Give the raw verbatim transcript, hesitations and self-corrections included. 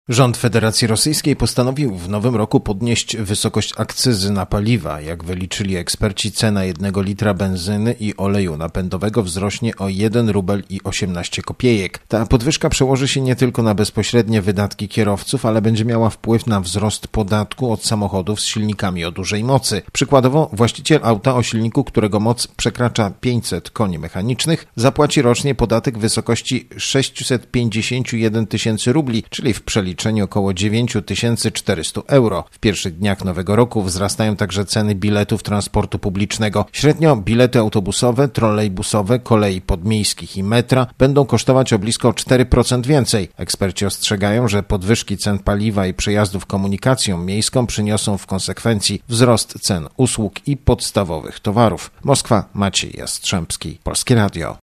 Rząd Federacji Rosyjskiej postanowił w nowym roku podnieść wysokość akcyzy na paliwa. Jak wyliczyli eksperci, cena jednego litra benzyny i oleju napędowego wzrośnie o jeden rubel i osiemnaście kopiejek. Ta podwyżka przełoży się nie tylko na bezpośrednie wydatki kierowców, ale będzie miała wpływ na wzrost podatku od samochodów z silnikami o dużej mocy. Przykładowo właściciel auta o silniku, którego moc przekracza pięćset koni mechanicznych, zapłaci rocznie podatek w wysokości sześćset pięćdziesiąt jeden tysięcy rubli, czyli w przeliczeniu około dziewięć tysięcy czterysta euro. W pierwszych dniach nowego roku wzrastają także ceny biletów transportu publicznego. Średnio bilety autobusowe, trolejbusowe, kolei podmiejskich i metra będą kosztować o blisko cztery procent więcej. Eksperci ostrzegają, że podwyżki cen paliwa i przejazdów komunikacją miejską przyniosą w konsekwencji wzrost cen usług i podstawowych towarów. Moskwa, Maciej Jastrzębski, Polskie Radio.